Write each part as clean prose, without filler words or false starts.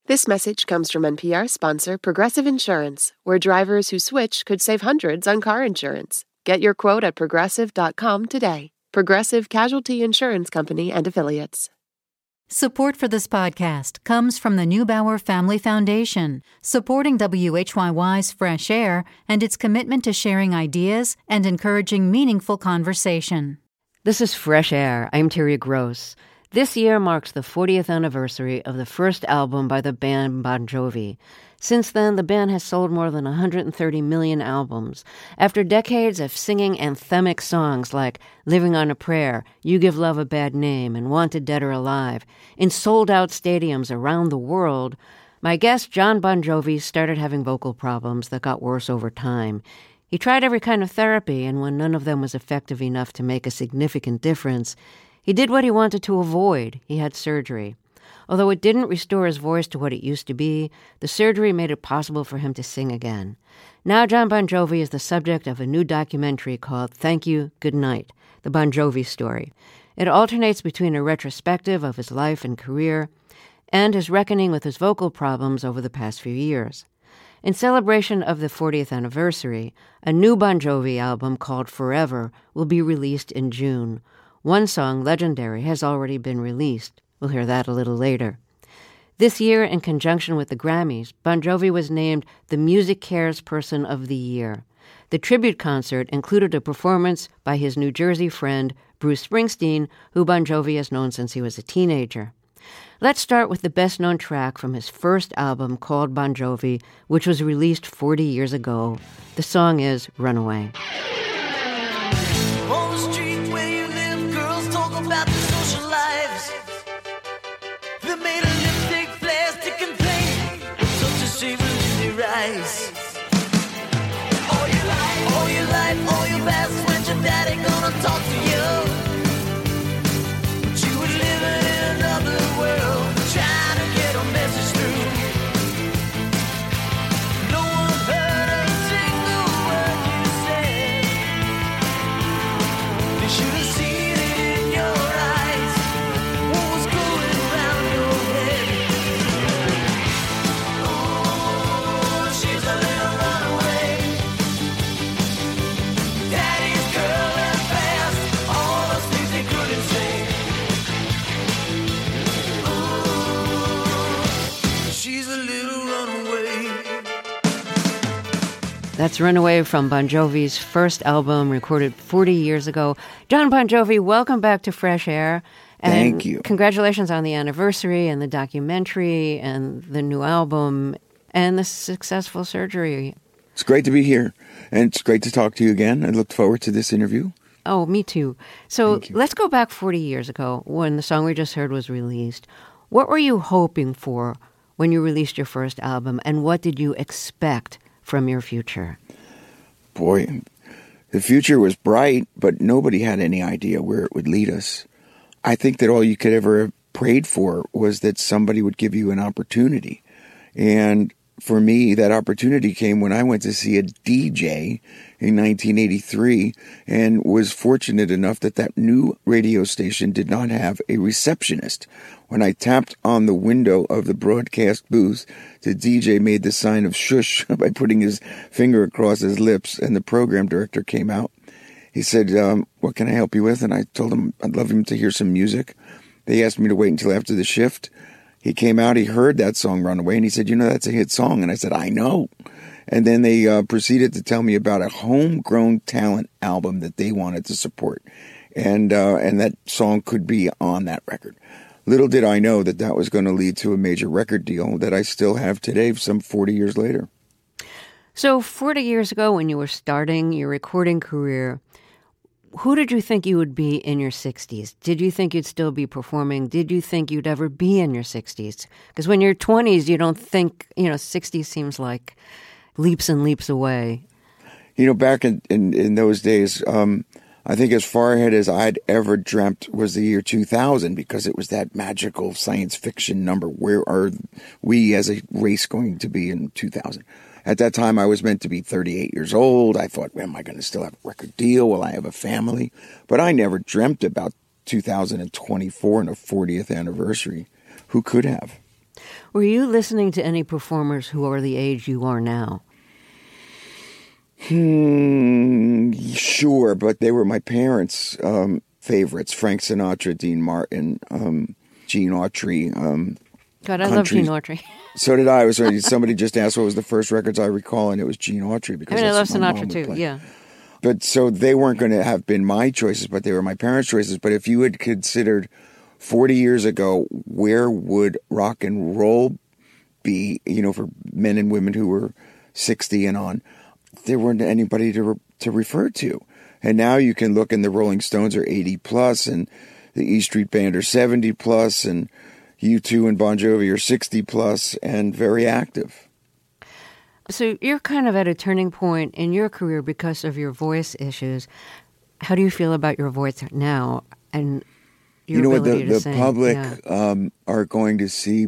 This message comes from NPR sponsor Progressive Insurance, where drivers who switch could save hundreds on car insurance. Get your quote at progressive.com today. Progressive Casualty Insurance Company and Affiliates. Support for this podcast comes from the Neubauer Family Foundation, supporting WHYY's Fresh Air and its commitment to sharing ideas and encouraging meaningful conversation. This is Fresh Air. I'm Terry Gross. This year marks the 40th anniversary of the first album by the band Bon Jovi. Since then, the band has sold more than 130 million albums. After decades of singing anthemic songs like Living on a Prayer, You Give Love a Bad Name, and Wanted Dead or Alive, in sold-out stadiums around the world, my guest, Jon Bon Jovi, started having vocal problems that got worse over time. He tried every kind of therapy, and when none of them was effective enough to make a significant difference, he did what he wanted to avoid. He had surgery. Although it didn't restore his voice to what it used to be, the surgery made it possible for him to sing again. Now Jon Bon Jovi is the subject of a new documentary called Thank You, Good Night, The Bon Jovi Story. It alternates between a retrospective of his life and career and his reckoning with his vocal problems over the past few years. In celebration of the 40th anniversary, a new Bon Jovi album called Forever will be released in June. One song, Legendary, has already been released. We'll hear that a little later. This year, in conjunction with the Grammys, Bon Jovi was named the Music Cares Person of the Year. The tribute concert included a performance by his New Jersey friend, Bruce Springsteen, who Bon Jovi has known since he was a teenager. Let's start with the best-known track from his first album called Bon Jovi, which was released 40 years ago. The song is Runaway. On the street where you live, girls talk about the social lives. They made a lipstick, plastic, and paint. Such a shame in their eyes. All your life, all your best friends, your daddy gonna talk to you. But you were living in another world, trying to get a message through. No one heard a single word you said. They should have seen it in your eyes. What was going around your head? Oh, she's a little runaway. Daddy's girl and fast, all those things they couldn't say. Oh, she's a little runaway. That's Runaway from Bon Jovi's first album, recorded 40 years ago. Jon Bon Jovi, welcome back to Fresh Air. And Thank you. Congratulations on the anniversary and the documentary and the new album and the successful surgery. It's great to be here, and it's great to talk to you again. I look forward to this interview. Oh, me too. So Thank you. let's go back 40 years ago when the song we just heard was released. What were you hoping for when you released your first album, and what did you expect from your future? Boy, the future was bright, but nobody had any idea where it would lead us. I think that all you could ever have prayed for was that somebody would give you an opportunity. And for me, that opportunity came when I went to see a DJ in 1983 and was fortunate enough that that new radio station did not have a receptionist. When I tapped on the window of the broadcast booth, the DJ made the sign of shush by putting his finger across his lips, and the program director came out. He said, what can I help you with? And I told him I'd love him to hear some music. They asked me to wait until after the shift. He came out, he heard that song, Runaway, and he said, that's a hit song. And I said, I know. And then they proceeded to tell me about a homegrown talent album that they wanted to support. And that song could be on that record. Little did I know that that was going to lead to a major record deal that I still have today, some 40 years later. So 40 years ago when you were starting your recording career, who did you think you would be in your 60s? Did you think you'd still be performing? Did you think you'd ever be in your 60s? Because when you're 20s, you don't think, 60s seems like leaps and leaps away. Back in those days, I think as far ahead as I'd ever dreamt was the year 2000, because it was that magical science fiction number. Where are we as a race going to be in 2000? At that time, I was meant to be 38 years old. I thought, am I going to still have a record deal? Will I have a family? But I never dreamt about 2024 and a 40th anniversary. Who could have? Were you listening to any performers who are the age you are now? Sure, but they were my parents' favorites. Frank Sinatra, Dean Martin, Gene Autry. God, I love Gene Autry. So did I. Somebody just asked what was the first records I recall, and it was Gene Autry. Because I love what my mom Sinatra would too, play. yeah. But so they weren't going to have been my choices, but they were my parents' choices. But if you had considered 40 years ago, where would rock and roll be, for men and women who were 60 and on, there weren't anybody to refer to. And now you can look, and the Rolling Stones are 80 plus, and the E Street Band are 70 plus, and U2 and Bon Jovi are 60 plus and very active. So you're kind of at a turning point in your career because of your voice issues. How do you feel about your voice now and your ability to sing? The public are going to see,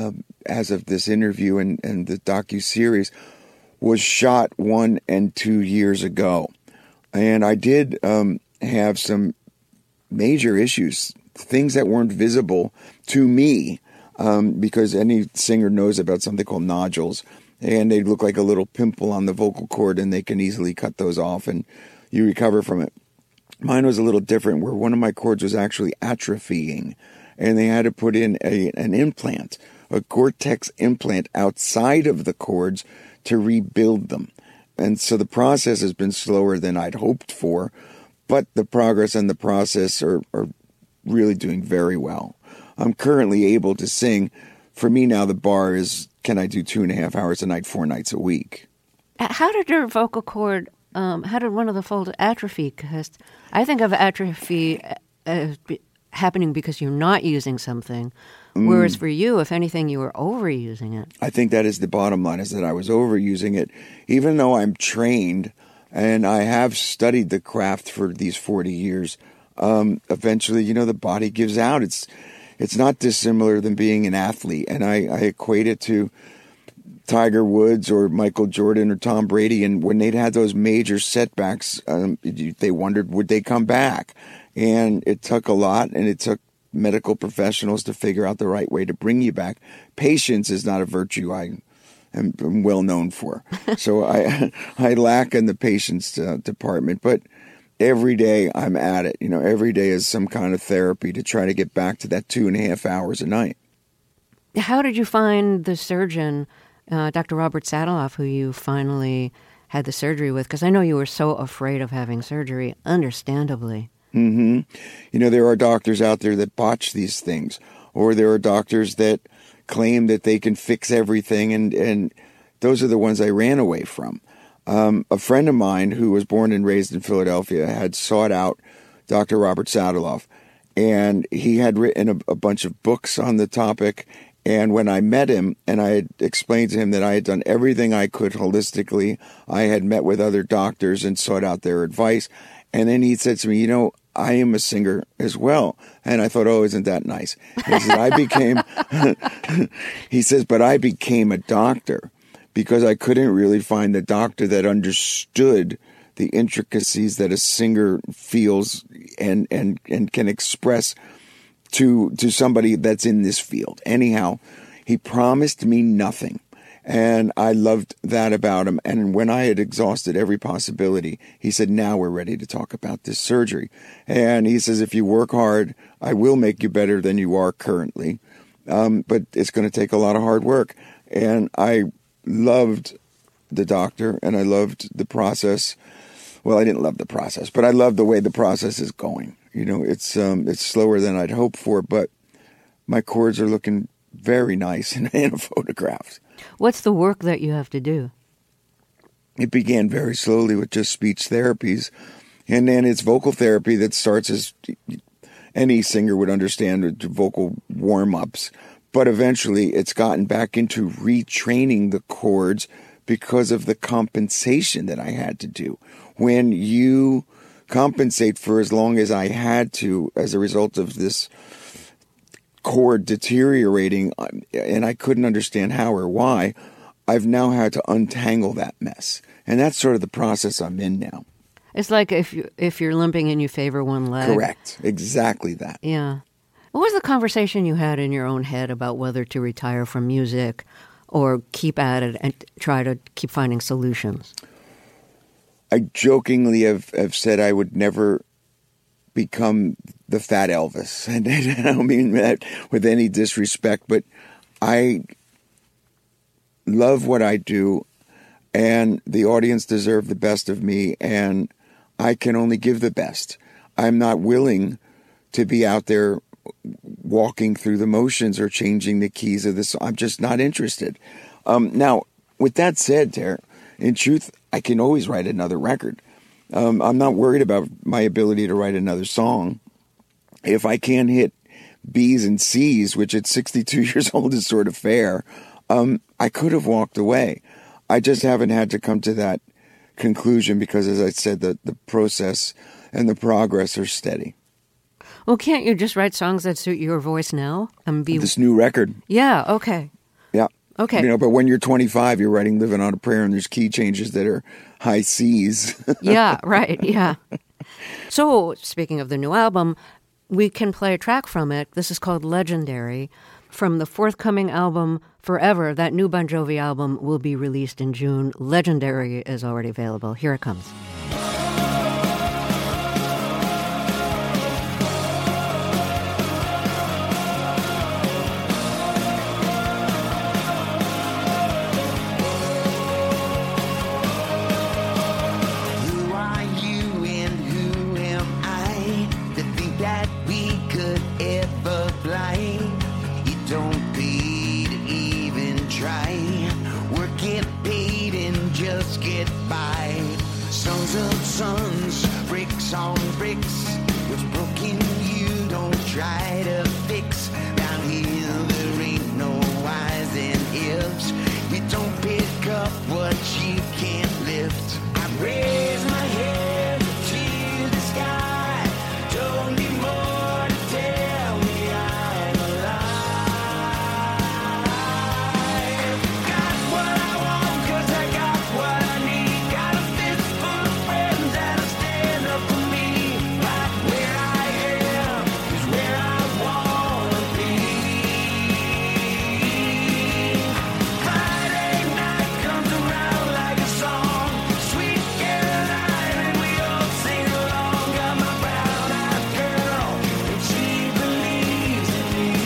as of this interview and the docuseries, was shot 1 and 2 years ago. And I did have some major issues, things that weren't visible to me, because any singer knows about something called nodules. And they look like a little pimple on the vocal cord, and they can easily cut those off, and you recover from it. Mine was a little different, where one of my cords was actually atrophying, and they had to put in an implant, a Gore-Tex implant outside of the cords to rebuild them. And so the process has been slower than I'd hoped for, but the progress and the process are really doing very well. I'm currently able to sing. For me now, the bar is, can I do 2.5 hours a night, 4 nights a week? How did your vocal cord, how did one of the folds atrophy? Because I think of atrophy as happening because you're not using something, whereas for you, if anything, you were overusing it. I think that is the bottom line, is that I was overusing it. Even though I'm trained and I have studied the craft for these 40 years, eventually, the body gives out. It's not dissimilar than being an athlete. And I equate it to Tiger Woods or Michael Jordan or Tom Brady. And when they'd had those major setbacks, they wondered, would they come back? And it took a lot, and it took medical professionals to figure out the right way to bring you back. Patience is not a virtue I am well known for. So I lack in the patience department. But every day I'm at it. Every day is some kind of therapy to try to get back to that 2.5 hours a night. How did you find the surgeon, Dr. Robert Sadeloff, who you finally had the surgery with? Because I know you were so afraid of having surgery, understandably. Mm-hmm. There are doctors out there that botch these things, or there are doctors that claim that they can fix everything, and those are the ones I ran away from. A friend of mine who was born and raised in Philadelphia had sought out Dr. Robert Sadeloff, and he had written a bunch of books on the topic. And when I met him and I had explained to him that I had done everything I could holistically, I had met with other doctors and sought out their advice. And then he said to me, I am a singer as well. And I thought, oh, isn't that nice? And he said, he says, but I became a doctor because I couldn't really find the doctor that understood the intricacies that a singer feels and can express to somebody that's in this field. Anyhow, he promised me nothing. And I loved that about him. And when I had exhausted every possibility, he said, now we're ready to talk about this surgery. And he says, if you work hard, I will make you better than you are currently. But it's going to take a lot of hard work. And I loved the doctor, and I loved the process. Well, I didn't love the process, but I love the way the process is going. It's slower than I'd hoped for, but my cords are looking very nice in photographs. What's the work that you have to do? It began very slowly with just speech therapies, and then it's vocal therapy that starts as any singer would understand with vocal warm-ups. But eventually it's gotten back into retraining the cords because of the compensation that I had to do. When you compensate for as long as I had to as a result of this cord deteriorating, and I couldn't understand how or why, I've now had to untangle that mess. And that's sort of the process I'm in now. It's like if you're limping and you favor one leg. Correct. Exactly that. Yeah. What was the conversation you had in your own head about whether to retire from music or keep at it and try to keep finding solutions? I jokingly have said I would never become the fat Elvis. And I don't mean that with any disrespect, but I love what I do, and the audience deserve the best of me, and I can only give the best. I'm not willing to be out there walking through the motions or changing the keys of this. I'm just not interested. Now, with that said, Tara, in truth, I can always write another record. I'm not worried about my ability to write another song. If I can't hit B's and C's, which at 62 years old is sort of fair, I could have walked away. I just haven't had to come to that conclusion because, as I said, the process and the progress are steady. Well, can't you just write songs that suit your voice now? And be This new record. Yeah, okay. Yeah. Okay. You know, but when you're 25, you're writing Living on a Prayer, and there's key changes that are high C's. Yeah, right, yeah. So, speaking of the new album, we can play a track from it. This is called Legendary. From the forthcoming album, Forever, that new Bon Jovi album will be released in June. Legendary is already available. Here it comes. Who are you and who am I to think that we could ever fly? You don't pay to even try. Work, get paid, and just get by. Sons of sons, bricks on bricks. What's broken you don't try to fix. Down here there ain't no whys and ifs. You don't pick up what you can't lift. I raise my head to the sky. Don't need more to tell me I'm alive. Got what I want 'cause I got what I need. Got a fistful of friends that'll stand up for me. Right where I am is where I wanna be. Friday night comes around like a song. Sweet Caroline, and we all sing along. Got my brown-eyed girl, and she believes in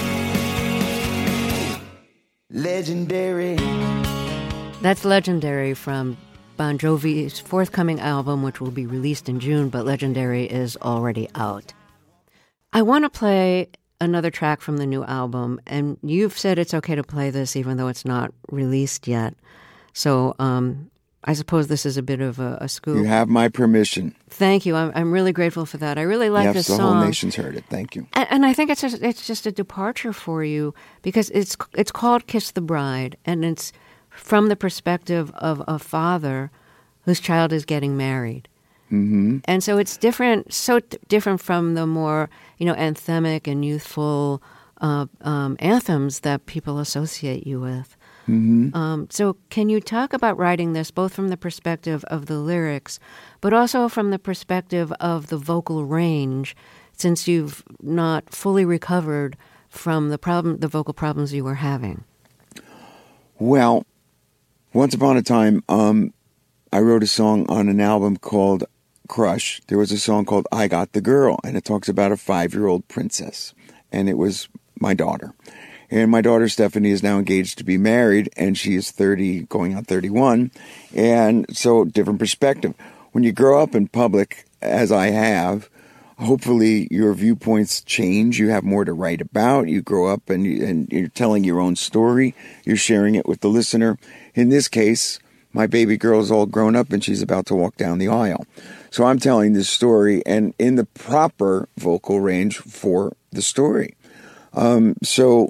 me. Legendary. That's Legendary from Bon Jovi's forthcoming album, which will be released in June, but Legendary is already out. I want to play another track from the new album, and you've said it's okay to play this even though it's not released yet. So I suppose this is a bit of a scoop. You have my permission. Thank you. I'm really grateful for that. I really like Yes, this the song. whole nation's heard it. Thank you. And I think it's just a departure for you because it's called Kiss the Bride, and it's from the perspective of a father whose child is getting married. Mm-hmm. And so it's different, different from the more, anthemic and youthful anthems that people associate you with. Mm-hmm. So can you talk about writing this both from the perspective of the lyrics, but also from the perspective of the vocal range, since you've not fully recovered from the vocal problems you were having? Well, once upon a time, I wrote a song on an album called Crush. There was a song called I Got the Girl, and it talks about a 5-year-old princess, and it was my daughter. And my daughter, Stephanie, is now engaged to be married, and she is 30, going on 31, and so different perspective. When you grow up in public, as I have, hopefully your viewpoints change. You have more to write about. You grow up and you're telling your own story. You're sharing it with the listener. In this case, my baby girl is all grown up and she's about to walk down the aisle. So I'm telling this story and in the proper vocal range for the story. So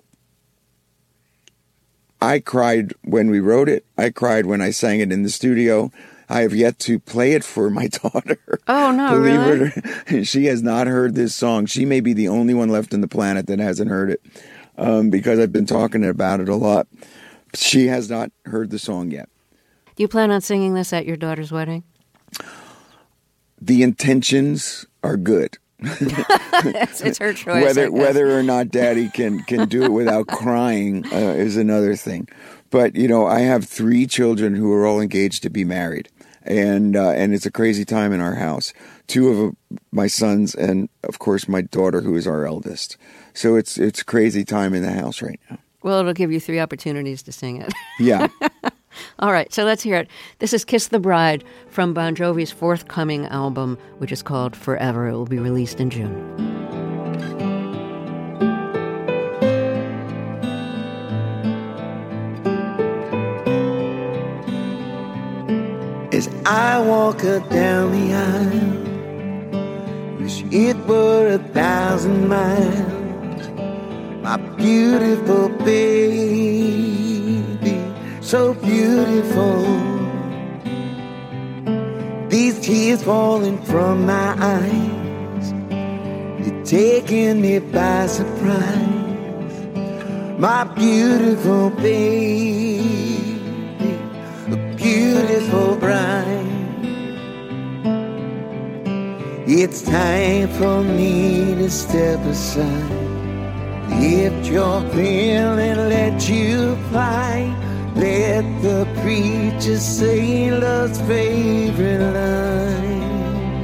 I cried when we wrote it. I cried when I sang it in the studio. I have yet to play it for my daughter. Oh, no, Believe really? it or not, she has not heard this song. She may be the only one left on the planet that hasn't heard it because I've been talking about it a lot. She has not heard the song yet. Do you plan on singing this at your daughter's wedding? The intentions are good. It's her choice. Whether or not Daddy can do it without crying is another thing. But I have 3 children who are all engaged to be married, and it's a crazy time in our house. 2 of my sons, and of course my daughter, who is our eldest. So it's a crazy time in the house right now. Well, it'll give you 3 opportunities to sing it. Yeah. All right, so let's hear it. This is Kiss the Bride from Bon Jovi's forthcoming album, which is called Forever. It will be released in June. As I walk her down the aisle, wish it were 1,000 miles. My beautiful baby, so beautiful. These tears falling from my eyes, you're taking me by surprise. My beautiful baby, a beautiful bride. It's time for me to step aside, lift your veil and let you fly. Let the preacher say love's favorite line.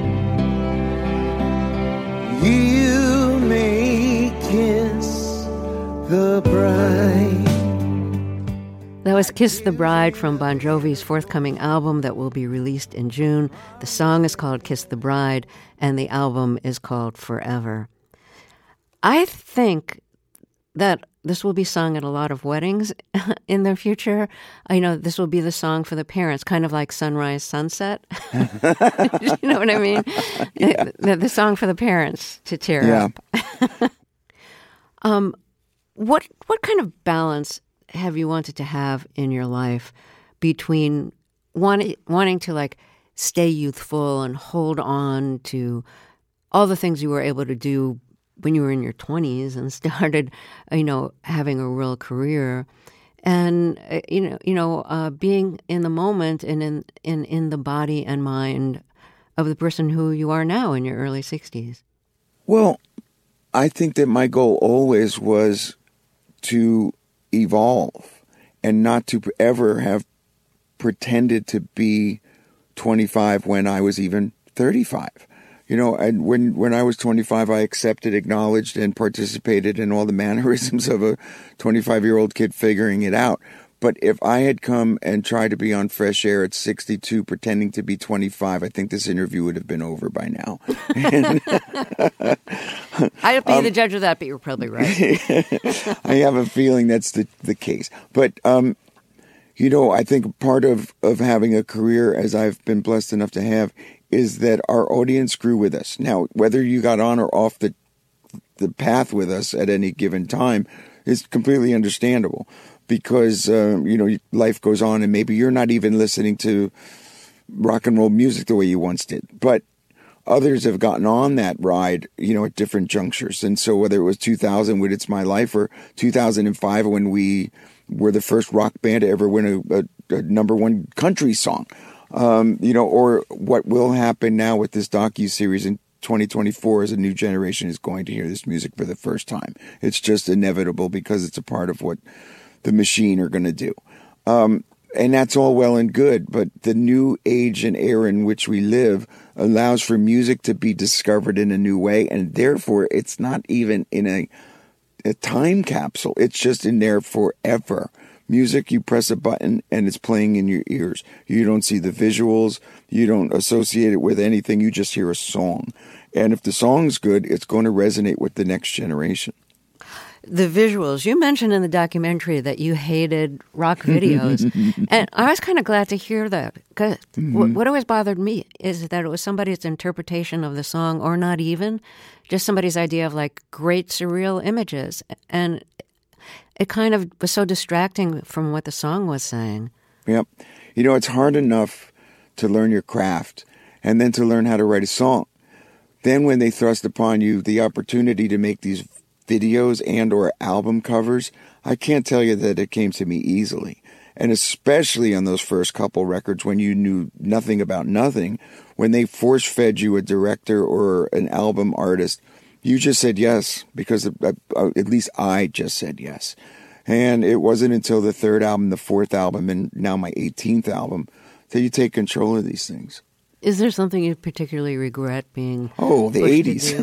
You may kiss the bride. That was Kiss the Bride from Bon Jovi's forthcoming album that will be released in June. The song is called Kiss the Bride, and the album is called Forever. I think that this will be sung at a lot of weddings in the future. I know this will be the song for the parents, kind of like Sunrise, Sunset. You know what I mean? Yeah. The song for the parents to tear up. What kind of balance have you wanted to have in your life between wanting to like stay youthful and hold on to all the things you were able to do when you were in your 20s and started, having a real career, and being in the moment and in the body and mind of the person who you are now in your early 60s? Well, I think that my goal always was to evolve and not to ever have pretended to be 25 when I was even 35. And when I was 25, I accepted, acknowledged, and participated in all the mannerisms of a 25-year-old kid figuring it out. But if I had come and tried to be on Fresh Air at 62 pretending to be 25, I think this interview would have been over by now. I'd be the judge of that, but you're probably right. I have a feeling that's the case. But, I think part of having a career, as I've been blessed enough to have, is that our audience grew with us. Now, whether you got on or off the path with us at any given time is completely understandable, because, life goes on and maybe you're not even listening to rock and roll music the way you once did. But others have gotten on that ride, at different junctures. And so whether it was 2000 with It's My Life or 2005 when we were the first rock band to ever win a number 1 country song, or what will happen now with this docuseries in 2024 as a new generation is going to hear this music for the first time. It's just inevitable because it's a part of what the machine are going to do. And that's all well and good, but the new age and era in which we live allows for music to be discovered in a new way, and therefore it's not even in a time capsule. It's just in there forever. Music, you press a button and it's playing in your ears. You don't see the visuals. You don't associate it with anything. You just hear a song. And if the song's good, it's going to resonate with the next generation. The visuals. You mentioned in the documentary that you hated rock videos. And I was kind of glad to hear that. Because what always bothered me is that it was somebody's interpretation of the song, or not even, just somebody's idea of like great surreal images. And it kind of was so distracting from what the song was saying. Yep. It's hard enough to learn your craft and then to learn how to write a song. Then when they thrust upon you the opportunity to make these videos and or album covers, I can't tell you that it came to me easily. And especially on those first couple records when you knew nothing about nothing, when they force-fed you a director or an album artist, you just said yes, because at least I just said yes. And it wasn't until the third album, the fourth album, and now my 18th album, that you take control of these things. Is there something you particularly regret being the 80s.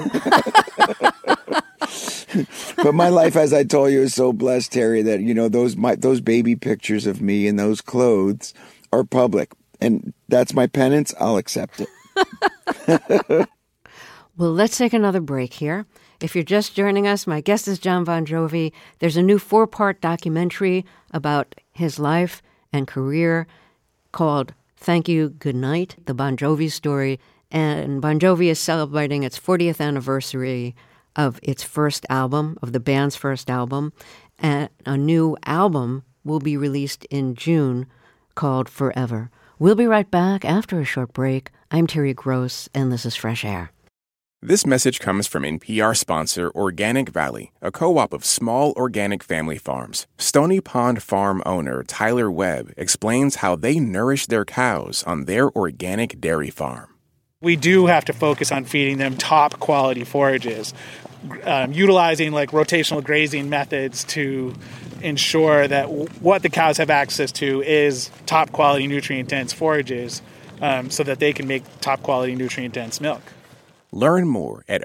But my life, as I told you, is so blessed, Terry, that, you know, those baby pictures of me in those clothes are public. And that's my penance. I'll accept it. Well, let's take another break here. If you're just joining us, my guest is Jon Bon Jovi. There's a new 4-part documentary about his life and career called Thank You, Good Night, the Bon Jovi story. And Bon Jovi is celebrating its 40th anniversary of its first album, of the band's first album. And a new album will be released in June called Forever. We'll be right back after a short break. I'm Terry Gross, and this is Fresh Air. This message comes from NPR sponsor Organic Valley, a co-op of small organic family farms. Stony Pond Farm owner Tyler Webb explains how they nourish their cows on their organic dairy farm. We do have to focus on feeding them top quality forages, utilizing like rotational grazing methods to ensure that what the cows have access to is top quality nutrient dense forages, so that they can make top quality nutrient dense milk. Learn more at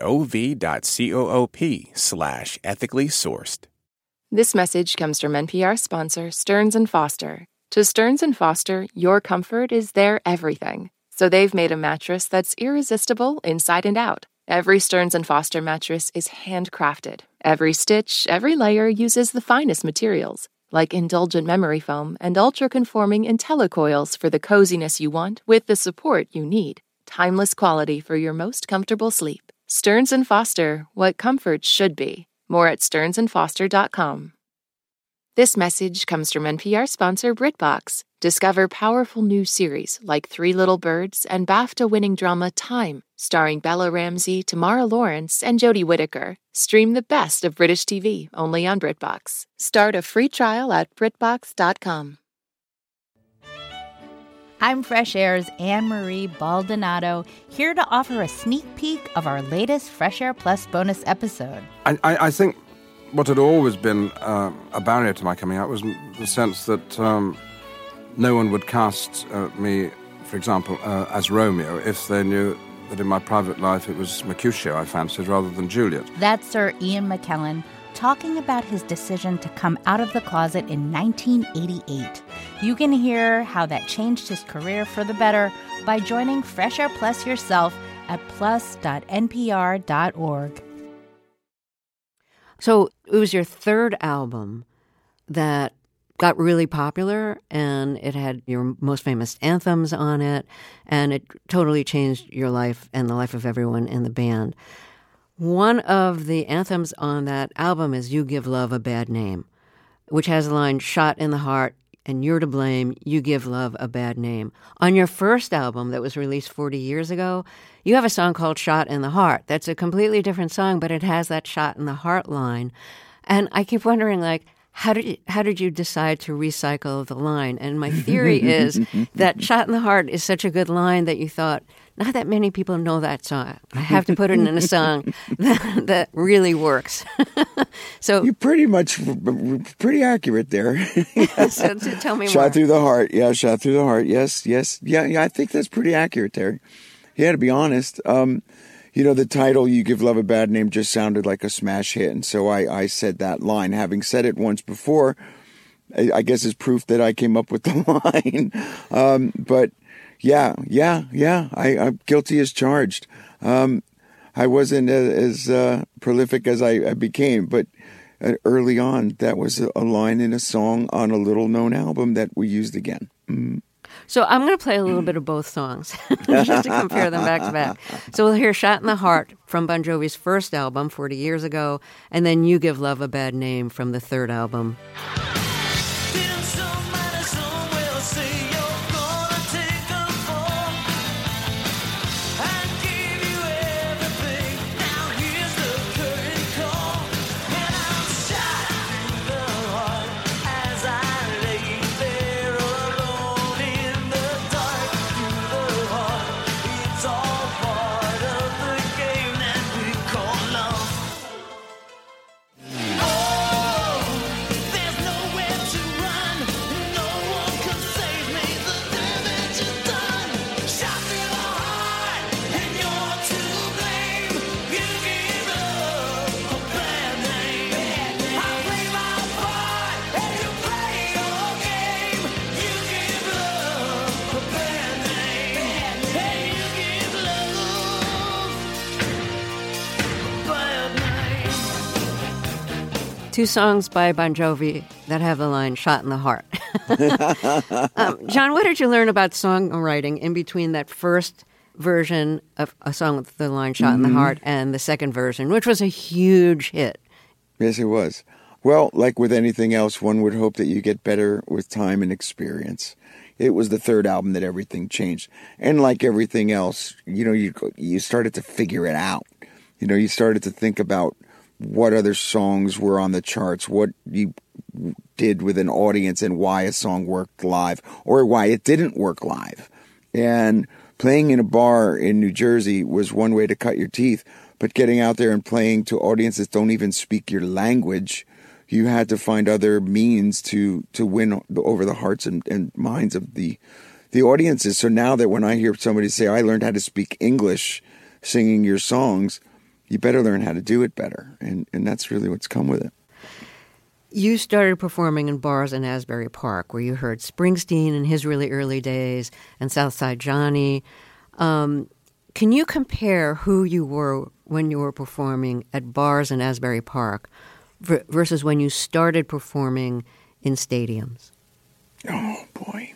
ov.coop/ethically sourced. This message comes from NPR sponsor Stearns & Foster. To Stearns & Foster, your comfort is their everything. So they've made a mattress that's irresistible inside and out. Every Stearns & Foster mattress is handcrafted. Every stitch, every layer uses the finest materials, like indulgent memory foam and ultra-conforming IntelliCoils for the coziness you want with the support you need. Timeless quality for your most comfortable sleep. Stearns & Foster, what comfort should be. More at stearnsandfoster.com. This message comes from NPR sponsor BritBox. Discover powerful new series like Three Little Birds and BAFTA-winning drama Time, starring Bella Ramsey, Tamara Lawrence, and Jodie Whittaker. Stream the best of British TV only on BritBox. Start a free trial at BritBox.com. I'm Fresh Air's Anne-Marie Baldonado, here to offer a sneak peek of our latest Fresh Air Plus bonus episode. I think what had always been a barrier to my coming out was the sense that no one would cast me, for example, as Romeo if they knew that in my private life it was Mercutio I fancied rather than Juliet. That's Sir Ian McKellen talking about his decision to come out of the closet in 1988. You can hear how that changed his career for the better by joining Fresh Air Plus yourself at plus.npr.org. So it was your third album that got really popular, and it had your most famous anthems on it, and it totally changed your life and the life of everyone in the band. One of the anthems on that album is You Give Love a Bad Name, which has the line, shot in the heart, and you're to blame, you give love a bad name. On your first album that was released 40 years ago, you have a song called Shot in the Heart. That's a completely different song, but it has that shot in the heart line. And I keep wondering, like, how did you decide to recycle the line? And my theory is that Shot in the Heart is such a good line that you thought, not that many people know that song. I have to put it in a song that really works. So you're pretty accurate there. So tell me more. Shot through the heart. Yeah, shot through the heart. Yes. Yeah, I think that's pretty accurate, Terry. Yeah, to be honest. The title, You Give Love a Bad Name, just sounded like a smash hit. And so I said that line. Having said it once before, I guess is proof that I came up with the line. But yeah, I'm guilty as charged. I wasn't as prolific as I became, but early on, that was a line in a song on a little-known album that we used again. Mm. So I'm going to play a little bit of both songs just to compare them back to back. So we'll hear Shot in the Heart from Bon Jovi's first album 40 years ago, and then You Give Love a Bad Name from the third album. Two songs by Bon Jovi that have the line "shot in the heart." John, what did you learn about songwriting in between that first version of a song with the line "shot in the heart" and the second version, which was a huge hit? Yes, it was. Well, like with anything else, one would hope that you get better with time and experience. It was the third album that everything changed. And like everything else, you started to figure it out. You started to think about what other songs were on the charts, what you did with an audience and why a song worked live or why it didn't work live. And playing in a bar in New Jersey was one way to cut your teeth, but getting out there and playing to audiences that don't even speak your language, you had to find other means to win over the hearts and minds of the audiences. So now that when I hear somebody say, I learned how to speak English singing your songs, you better learn how to do it better. And that's really what's come with it. You started performing in bars in Asbury Park where you heard Springsteen in his really early days and Southside Johnny. Can you compare who you were when you were performing at bars in Asbury Park versus when you started performing in stadiums? Oh, boy.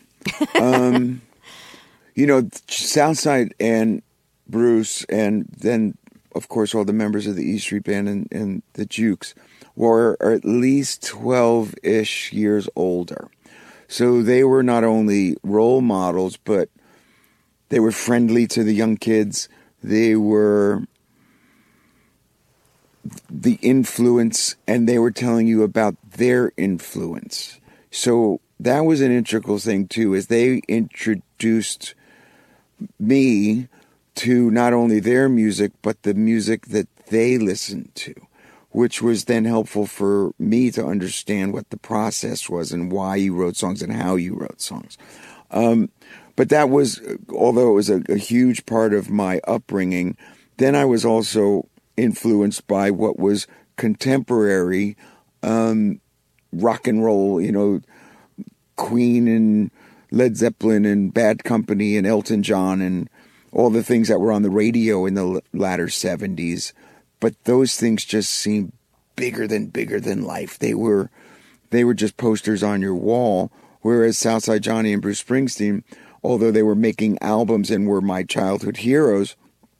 Southside and Bruce, and then, of course, all the members of the E Street Band and the Jukes were at least 12-ish years older. So they were not only role models, but they were friendly to the young kids. They were the influence, and they were telling you about their influence. So that was an integral thing too, is they introduced me to not only their music, but the music that they listened to, which was then helpful for me to understand what the process was and why you wrote songs and how you wrote songs. But that was, although it was a huge part of my upbringing, then I was also influenced by what was contemporary rock and roll, Queen and Led Zeppelin and Bad Company and Elton John and all the things that were on the radio in the latter 70s. But those things just seemed bigger than life. They were just posters on your wall, whereas Southside Johnny and Bruce Springsteen, although they were making albums and were my childhood heroes,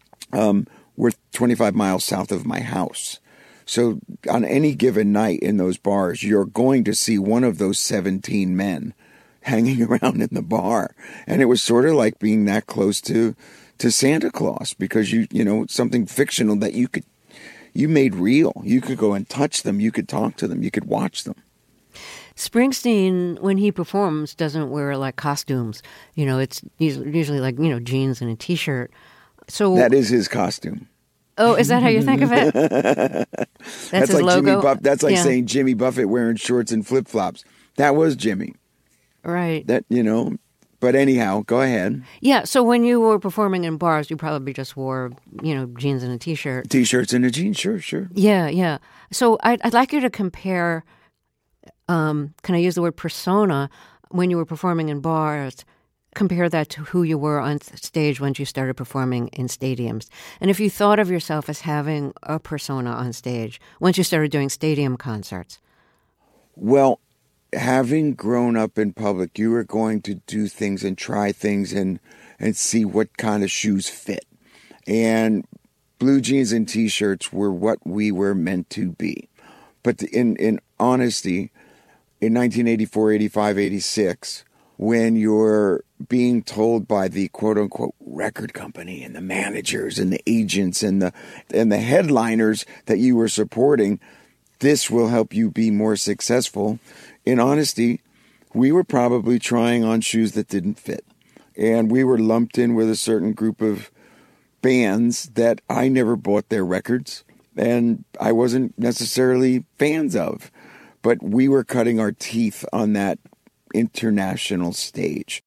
were 25 miles south of my house. So on any given night in those bars, you're going to see one of those 17 men hanging around in the bar. And it was sort of like being that close to Santa Claus, because something fictional that you made real. You could go and touch them. You could talk to them. You could watch them. Springsteen, when he performs, doesn't wear like costumes. It's usually like, jeans and a T-shirt. So that is his costume. Oh, is that how you think of it? That's his like logo? That's like saying Jimmy Buffett wearing shorts and flip-flops. That was Jimmy. Right. But anyhow, go ahead. Yeah, so when you were performing in bars, you probably just wore, jeans and a T-shirt. T-shirts and a jean, sure. Yeah. So I'd like you to compare, can I use the word persona, when you were performing in bars, compare that to who you were on stage when you started performing in stadiums. And if you thought of yourself as having a persona on stage once you started doing stadium concerts. Well, having grown up in public, you were going to do things and try things and see what kind of shoes fit. And blue jeans and T-shirts were what we were meant to be. But in honesty, in 1984, 85, 86, when you're being told by the quote-unquote record company and the managers and the agents and the headliners that you were supporting, this will help you be more successful. In honesty, we were probably trying on shoes that didn't fit. And we were lumped in with a certain group of bands that I never bought their records and I wasn't necessarily fans of. But we were cutting our teeth on that international stage.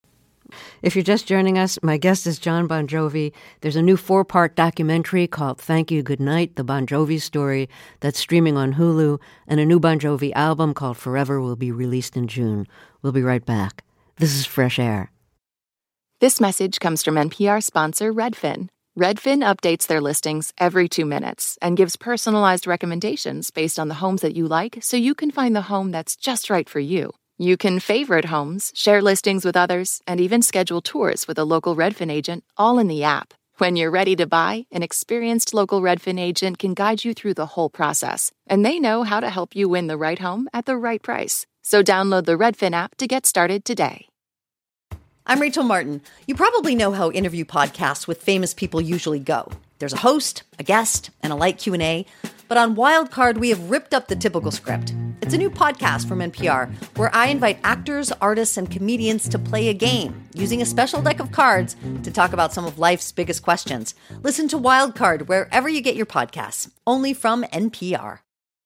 If you're just joining us, my guest is Jon Bon Jovi. There's a new 4-part documentary called Thank You, Good Night, The Bon Jovi Story, that's streaming on Hulu, and a new Bon Jovi album called Forever will be released in June. We'll be right back. This is Fresh Air. This message comes from NPR sponsor Redfin. Redfin updates their listings every 2 minutes and gives personalized recommendations based on the homes that you like, so you can find the home that's just right for you. You can favorite homes, share listings with others, and even schedule tours with a local Redfin agent, all in the app. When you're ready to buy, an experienced local Redfin agent can guide you through the whole process, and they know how to help you win the right home at the right price. So download the Redfin app to get started today. I'm Rachel Martin. You probably know how interview podcasts with famous people usually go. There's a host, a guest, and a light Q&A. But on Wildcard, we have ripped up the typical script. It's a new podcast from NPR where I invite actors, artists, and comedians to play a game using a special deck of cards to talk about some of life's biggest questions. Listen to Wildcard wherever you get your podcasts, only from NPR.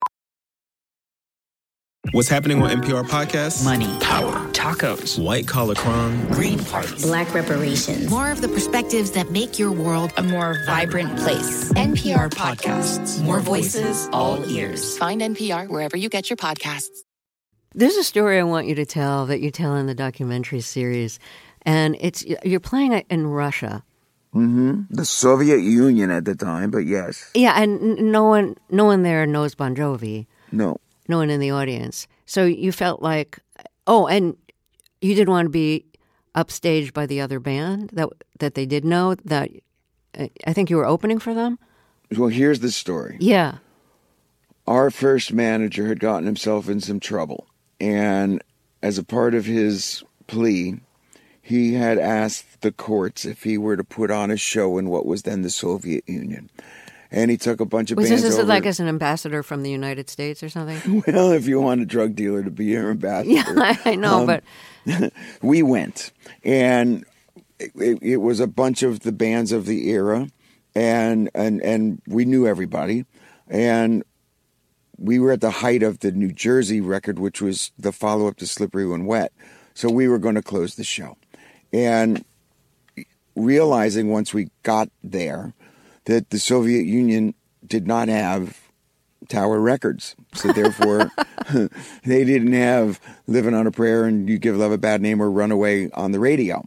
What's happening on NPR podcasts? Money, power, tacos, white collar crime, green parties, black reparations. More of the perspectives that make your world a more vibrant place. NPR podcasts. More voices, all ears. Find NPR wherever you get your podcasts. There's a story I want you to tell that you tell in the documentary series, and you're playing it in Russia. Mm-hmm. The Soviet Union at the time, but yes. Yeah, and no one there knows Bon Jovi. No. No one in the audience. So you felt like, and you didn't want to be upstaged by the other band that they did know that. I think you were opening for them. Well, here's the story. Yeah. Our first manager had gotten himself in some trouble, and as a part of his plea, he had asked the courts if he were to put on a show in what was then the Soviet Union. And he took a bunch of bands over. Was this like as an ambassador from the United States or something? Well, if you want a drug dealer to be your ambassador. Yeah, I know, but... We went. And it was a bunch of the bands of the era. And we knew everybody. And we were at the height of the New Jersey record, which was the follow-up to Slippery When Wet. So we were going to close the show. And realizing once we got there that the Soviet Union did not have Tower Records. So therefore, they didn't have Living on a Prayer and You Give Love a Bad Name or Runaway on the radio.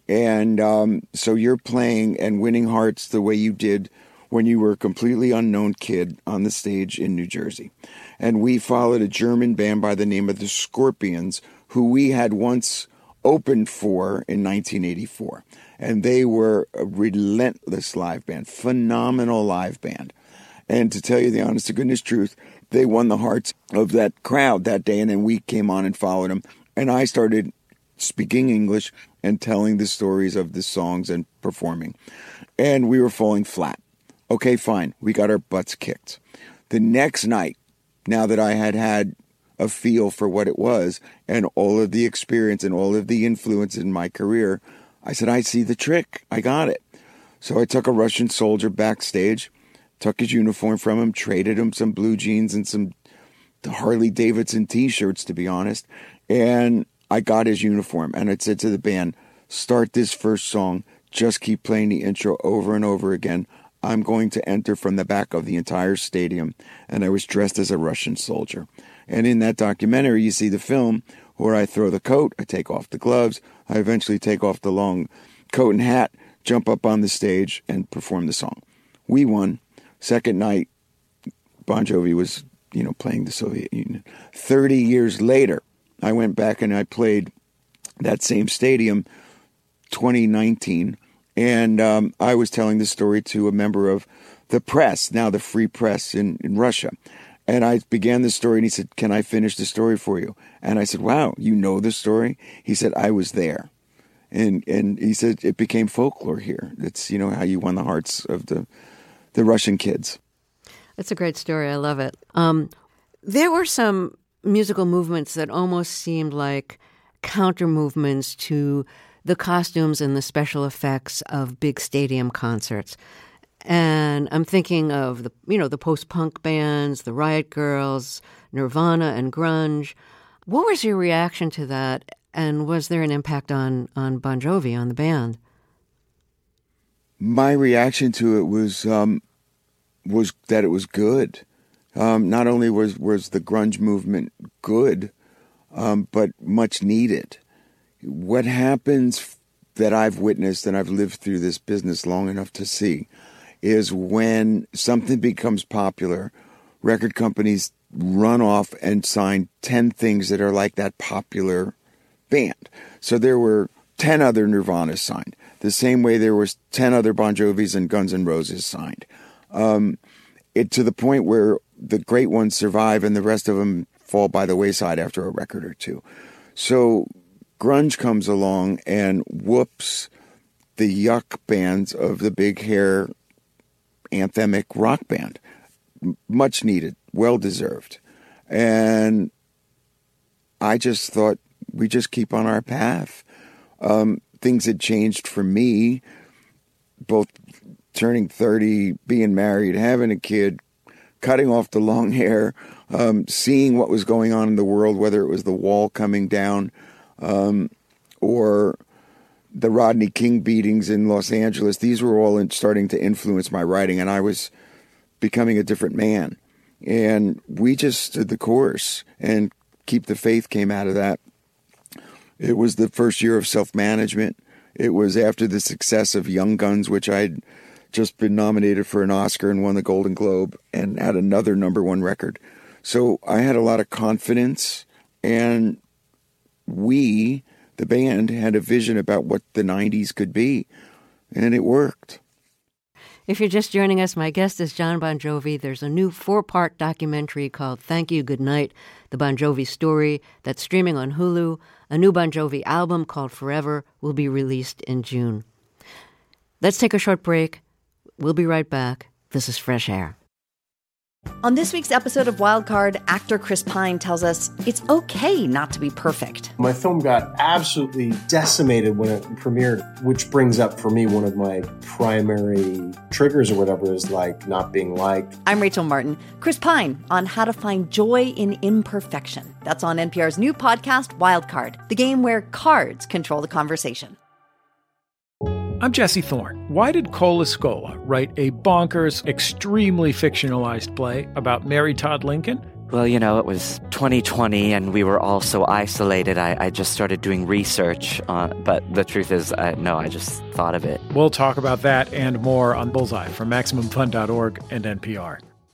And so you're playing and winning hearts the way you did when you were a completely unknown kid on the stage in New Jersey. And we followed a German band by the name of the Scorpions, who we had once opened for in 1984. And they were a relentless live band, phenomenal live band. And to tell you the honest to goodness truth, they won the hearts of that crowd that day. And then we came on and followed them. And I started speaking English and telling the stories of the songs and performing. And we were falling flat. Okay, fine. We got our butts kicked. The next night, now that I had a feel for what it was and all of the experience and all of the influence in my career, I said, I see the trick. I got it. So I took a Russian soldier backstage, took his uniform from him, traded him some blue jeans and some Harley Davidson T-shirts, to be honest. And I got his uniform. And I said to the band, start this first song. Just keep playing the intro over and over again. I'm going to enter from the back of the entire stadium. And I was dressed as a Russian soldier. And in that documentary, you see the film where I throw the coat, I take off the gloves, I eventually take off the long coat and hat, jump up on the stage, and perform the song. We won. Second night, Bon Jovi was, playing the Soviet Union. 30 years later, I went back and I played that same stadium, 2019, and I was telling the story to a member of the press, now the Free Press in Russia. And I began the story, and he said, can I finish the story for you? And I said, wow, you know the story? He said, I was there. And he said, it became folklore here. It's, how you won the hearts of the Russian kids. That's a great story. I love it. There were some musical movements that almost seemed like counter movements to the costumes and the special effects of big stadium concerts. And I'm thinking of the post-punk bands, the Riot Girls, Nirvana and grunge. What was your reaction to that? And was there an impact on Bon Jovi, on the band? My reaction to it was that it was good. Not only was the grunge movement good, but much needed. What happens that I've witnessed, and I've lived through this business long enough to see, is when something becomes popular, record companies run off and sign 10 things that are like that popular band. So there were 10 other Nirvanas signed, the same way there was 10 other Bon Jovis and Guns N' Roses signed. To the point where the great ones survive and the rest of them fall by the wayside after a record or two. So grunge comes along and whoops the yuck bands of the big hair anthemic rock band. Much needed, well deserved. And I just thought we just keep on our path. Things had changed for me, both turning 30, being married, having a kid, cutting off the long hair, seeing what was going on in the world, whether it was the wall coming down or the Rodney King beatings in Los Angeles. These were all starting to influence my writing, and I was becoming a different man. And we just stood the course, and Keep the Faith came out of that. It was the first year of self-management. It was after the success of Young Guns, which I'd just been nominated for an Oscar and won the Golden Globe and had another #1 record. So I had a lot of confidence, and we, the band, had a vision about what the 90s could be, and it worked. If you're just joining us, my guest is Jon Bon Jovi. There's a new 4-part documentary called Thank You, Good Night, The Bon Jovi Story, that's streaming on Hulu. A new Bon Jovi album called Forever will be released in June. Let's take a short break. We'll be right back. This is Fresh Air. On this week's episode of Wildcard, actor Chris Pine tells us it's okay not to be perfect. My film got absolutely decimated when it premiered, which brings up for me one of my primary triggers or whatever is like not being liked. I'm Rachel Martin. Chris Pine on how to find joy in imperfection. That's on NPR's new podcast, Wildcard, the game where cards control the conversation. I'm Jesse Thorne. Why did Cole Escola write a bonkers, extremely fictionalized play about Mary Todd Lincoln? Well, it was 2020 and we were all so isolated. I just started doing research, but the truth is, no, I just thought of it. We'll talk about that and more on Bullseye from MaximumFun.org and NPR.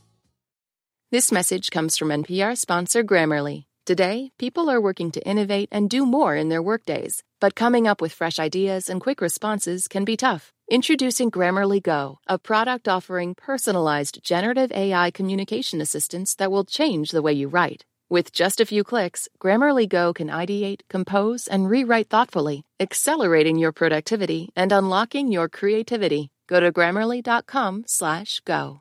This message comes from NPR sponsor Grammarly. Today, people are working to innovate and do more in their workdays, but coming up with fresh ideas and quick responses can be tough. Introducing Grammarly Go, a product offering personalized generative AI communication assistants that will change the way you write. With just a few clicks, Grammarly Go can ideate, compose, and rewrite thoughtfully, accelerating your productivity and unlocking your creativity. Go to Grammarly.com/go.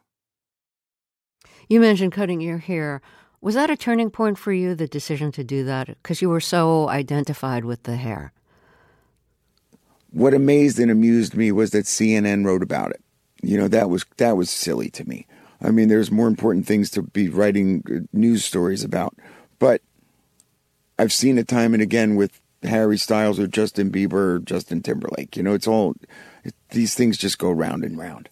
You mentioned cutting your hair. Was that a turning point for you, the decision to do that? Because you were so identified with the hair. What amazed and amused me was that CNN wrote about it. That was silly to me. I mean, there's more important things to be writing news stories about. But I've seen it time and again with Harry Styles or Justin Bieber or Justin Timberlake. These things just go round and round.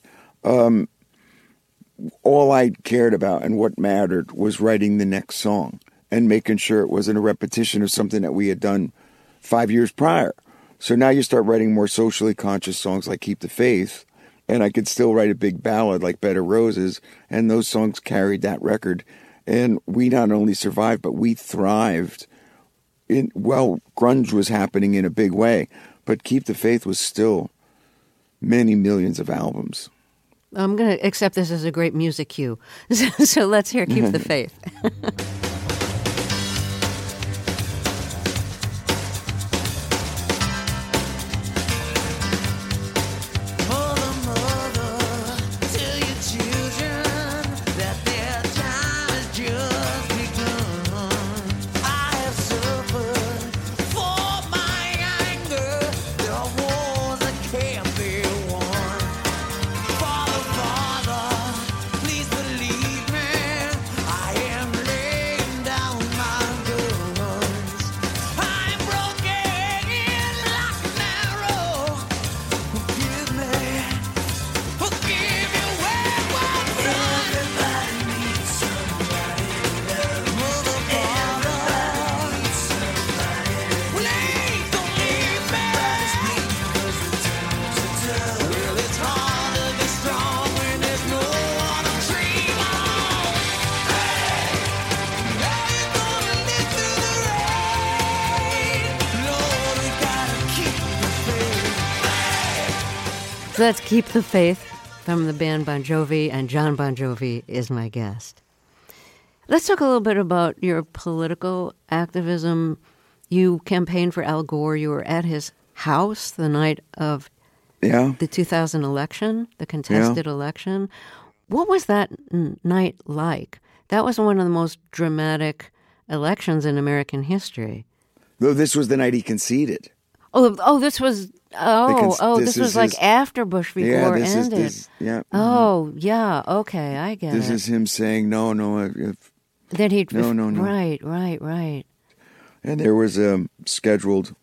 All I cared about and what mattered was writing the next song and making sure it wasn't a repetition of something that we had done 5 years prior. So now you start writing more socially conscious songs like Keep the Faith, and I could still write a big ballad like Bed of Roses, and those songs carried that record. And we not only survived, but we thrived. Grunge was happening in a big way, but Keep the Faith was still many millions of albums. I'm going to accept this as a great music cue. So let's hear Keep the Faith. Father, please believe me, I am So that's Keep the Faith from the band Bon Jovi, and John Bon Jovi is my guest. Let's talk a little bit about your political activism. You campaigned for Al Gore. You were at his house the night of the 2000 election, the contested election. What was that night like? That was one of the most dramatic elections in American history. Though this was the night he conceded. This was like after Bush v. Gore ended. Okay, I get it. This is him saying no. That he'd no. Right. And there was a scheduled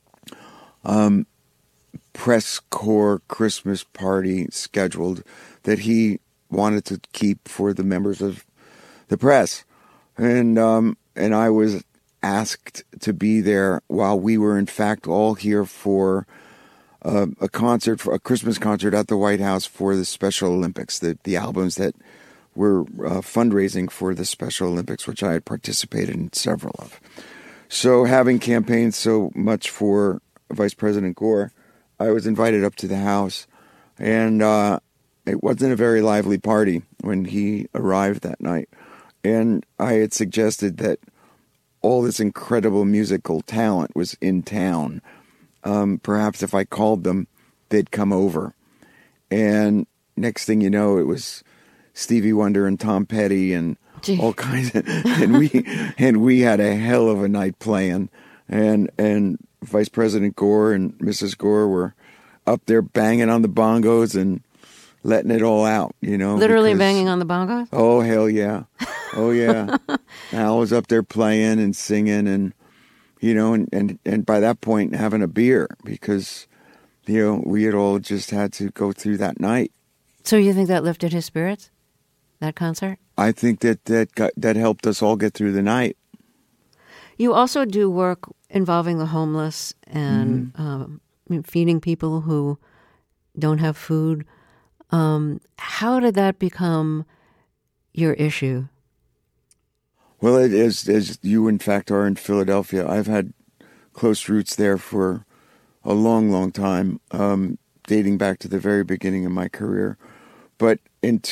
press corps Christmas party scheduled that he wanted to keep for the members of the press, and I was asked to be there while we were in fact all here for a Christmas concert at the White House for the Special Olympics, the albums that were fundraising for the Special Olympics, which I had participated in several of. So having campaigned so much for Vice President Gore, I was invited up to the house, and it wasn't a very lively party when he arrived that night. And I had suggested that all this incredible musical talent was in town. Perhaps if I called them, they'd come over. And next thing you know, it was Stevie Wonder and Tom Petty and all kinds of, and we had a hell of a night playing. And Vice President Gore and Mrs. Gore were up there banging on the bongos and letting it all out, Literally banging on the bongos? Oh, hell yeah. Oh, yeah. Al was up there playing and singing and, and by that point having a beer because, we had all just had to go through that night. So you think that lifted his spirits, that concert? I think that helped us all get through the night. You also do work involving the homeless and feeding people who don't have food. How did that become your issue? Well, as you, in fact, are in Philadelphia, I've had close roots there for a long, long time, dating back to the very beginning of my career. But in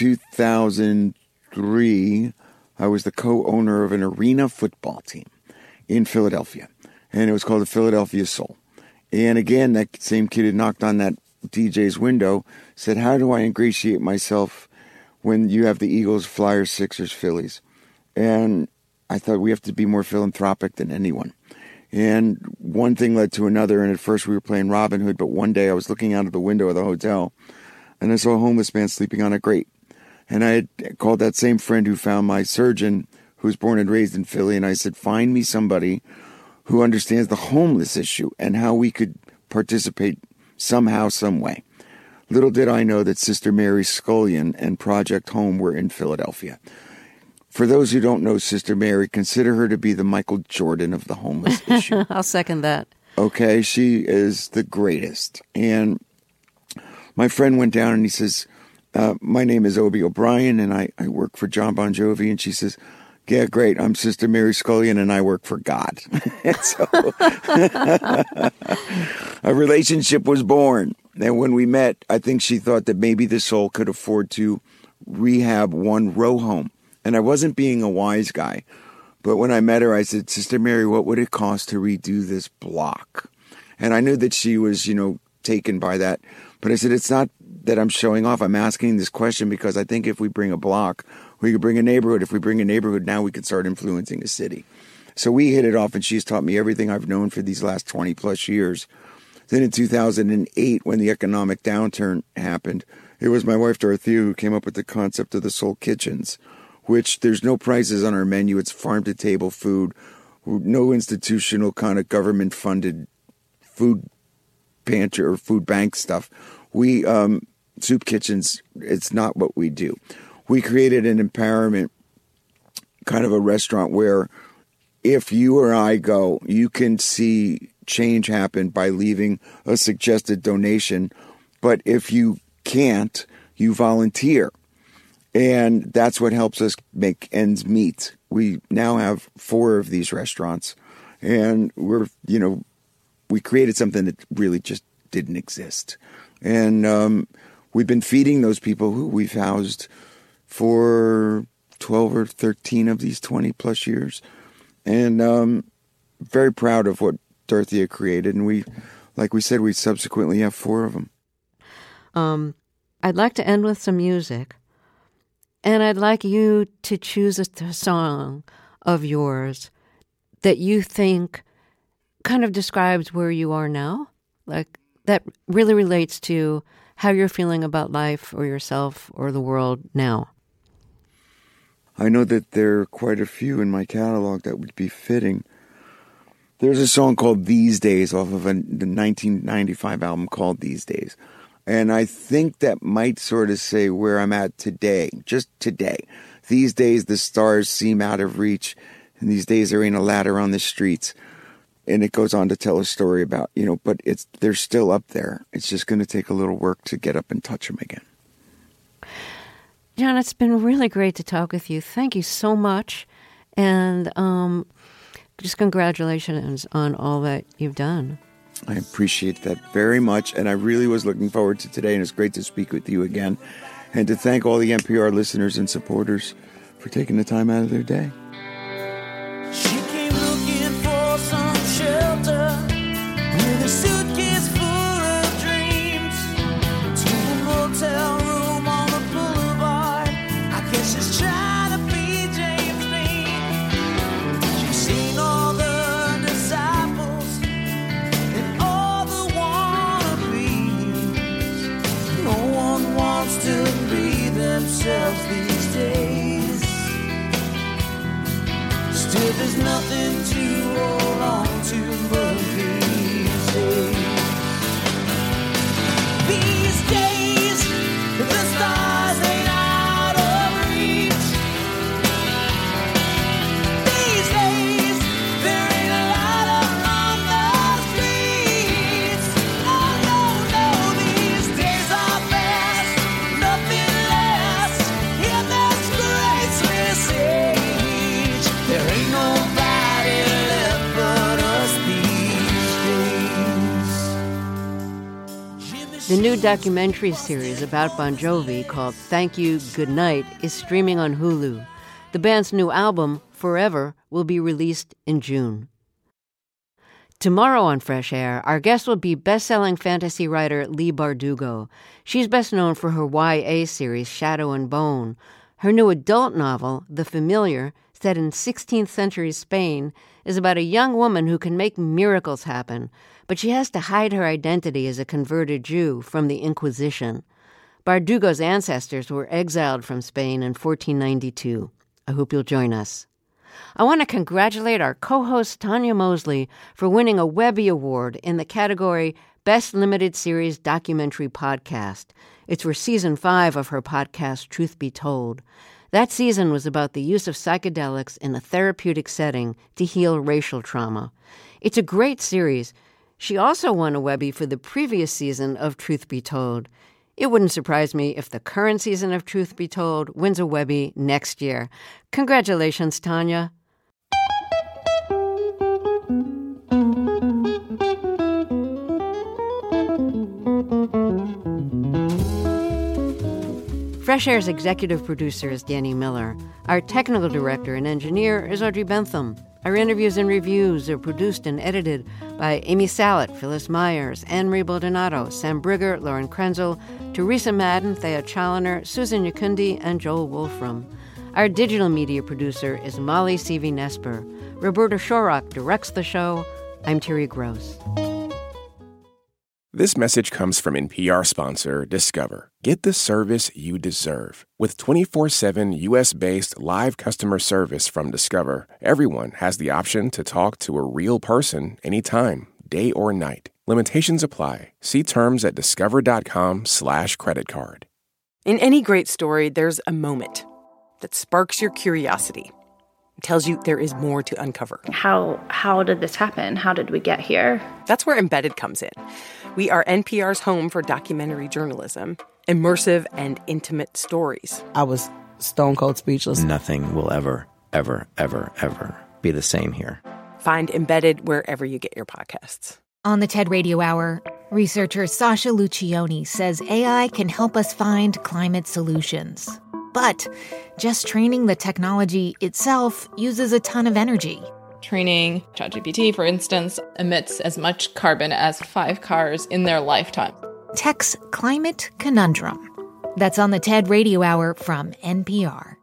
2003, I was the co-owner of an arena football team in Philadelphia, and it was called the Philadelphia Soul. And again, that same kid had knocked on that DJ's window, said, how do I ingratiate myself when you have the Eagles, Flyers, Sixers, Phillies? And I thought we have to be more philanthropic than anyone. And one thing led to another, and at first we were playing Robin Hood, but one day I was looking out of the window of the hotel, and I saw a homeless man sleeping on a grate. And I had called that same friend who found my surgeon, who was born and raised in Philly, and I said, find me somebody who understands the homeless issue and how we could participate somehow, some way. Little did I know that Sister Mary Scullion and Project Home were in Philadelphia. For those who don't know Sister Mary, consider her to be the Michael Jordan of the homeless issue. I'll second that. Okay, she is the greatest. And my friend went down and he says, my name is Obie O'Brien and I work for John Bon Jovi. And she says, yeah, great. I'm Sister Mary Scullion and I work for God. And so a relationship was born. And when we met, I think she thought that maybe the soul could afford to rehab one row home. And I wasn't being a wise guy. But when I met her, I said, Sister Mary, what would it cost to redo this block? And I knew that she was, taken by that. But I said, it's not that I'm showing off. I'm asking this question because I think if we bring a block, we could bring a neighborhood. If we bring a neighborhood, now we could start influencing a city. So we hit it off, and she's taught me everything I've known for these last 20 plus years. Then in 2008, when the economic downturn happened, it was my wife, Dorothea, who came up with the concept of the Soul Kitchens, which there's no prices on our menu. It's farm-to-table food, no institutional kind of government-funded food pantry or food bank stuff. We, soup kitchens, it's not what we do. We created an empowerment kind of a restaurant where if you or I go, you can see change happen by leaving a suggested donation. But if you can't, you volunteer. And that's what helps us make ends meet. We now have 4 of these restaurants, and we created something that really just didn't exist. And we've been feeding those people who we've housed for 12 or 13 of these 20 plus years. And very proud of what Dorothea created. And we, like we said, we subsequently have 4 of them. I'd like to end with some music. And I'd like you to choose a song of yours that you think kind of describes where you are now, like that really relates to how you're feeling about life or yourself or the world now. I know that there are quite a few in my catalog that would be fitting. There's a song called These Days off of the 1995 album called These Days. And I think that might sort of say where I'm at today, just today. These days the stars seem out of reach, and these days there ain't a ladder on the streets. And it goes on to tell a story about, but they're still up there. It's just going to take a little work to get up and touch them again. John, it's been really great to talk with you. Thank you so much. And just congratulations on all that you've done. I appreciate that very much, and I really was looking forward to today, and it's great to speak with you again, and to thank all the NPR listeners and supporters for taking the time out of their day. She came looking for some shelter with a suitcase full of dreams to a motel room on the boulevard. I guess she's trying to be James Dean. She's seen all the disciples and all the wannabes. No one wants to be themselves these days. Still, there's nothing to hold on to but these days. These days, the stars ain't out of reach. These days, there ain't a light on the streets. Oh, no, these days are fast, nothing lasts in this graceless age. There ain't nobody left but us these days. The new documentary series about Bon Jovi called Thank You, Good Night is streaming on Hulu. The band's new album, Forever, will be released in June. Tomorrow on Fresh Air, our guest will be best-selling fantasy writer Leigh Bardugo. She's best known for her YA series Shadow and Bone. Her new adult novel, The Familiar, set in 16th century Spain, is about a young woman who can make miracles happen, but she has to hide her identity as a converted Jew from the Inquisition. Bardugo's ancestors were exiled from Spain in 1492. I hope you'll join us. I want to congratulate our co-host Tanya Mosley for winning a Webby Award in the category Best Limited Series Documentary Podcast. It's for Season 5 of her podcast, Truth Be Told. That season was about the use of psychedelics in a therapeutic setting to heal racial trauma. It's a great series. She also won a Webby for the previous season of Truth Be Told. It wouldn't surprise me if the current season of Truth Be Told wins a Webby next year. Congratulations, Tanya. Fresh Air's executive producer is Danny Miller. Our technical director and engineer is Audrey Bentham. Our interviews and reviews are produced and edited by Amy Salet, Phyllis Myers, Anne-Marie Baldonado, Sam Brigger, Lauren Krenzel, Teresa Madden, Thea Challoner, Susan Yakundi, and Joel Wolfram. Our digital media producer is Molly Seavey-Nesper. Roberta Shorrock directs the show. I'm Terry Gross. This message comes from NPR sponsor Discover. Get the service you deserve. With 24/7 U.S.-based live customer service from Discover, everyone has the option to talk to a real person anytime, day or night. Limitations apply. See terms at discover.com/creditcard. In any great story, there's a moment that sparks your curiosity. It tells you there is more to uncover. How did this happen? How did we get here? That's where Embedded comes in. We are NPR's home for documentary journalism, immersive and intimate stories. I was stone cold speechless. Nothing will ever be the same here. Find Embedded wherever you get your podcasts. On the TED Radio Hour, Researcher Sasha Lucioni says AI can help us find climate solutions. But just training the technology itself uses a ton of energy. Training ChatGPT, for instance, emits as much carbon as 5 cars in their lifetime. Tech's Climate Conundrum. That's on the TED Radio Hour from NPR.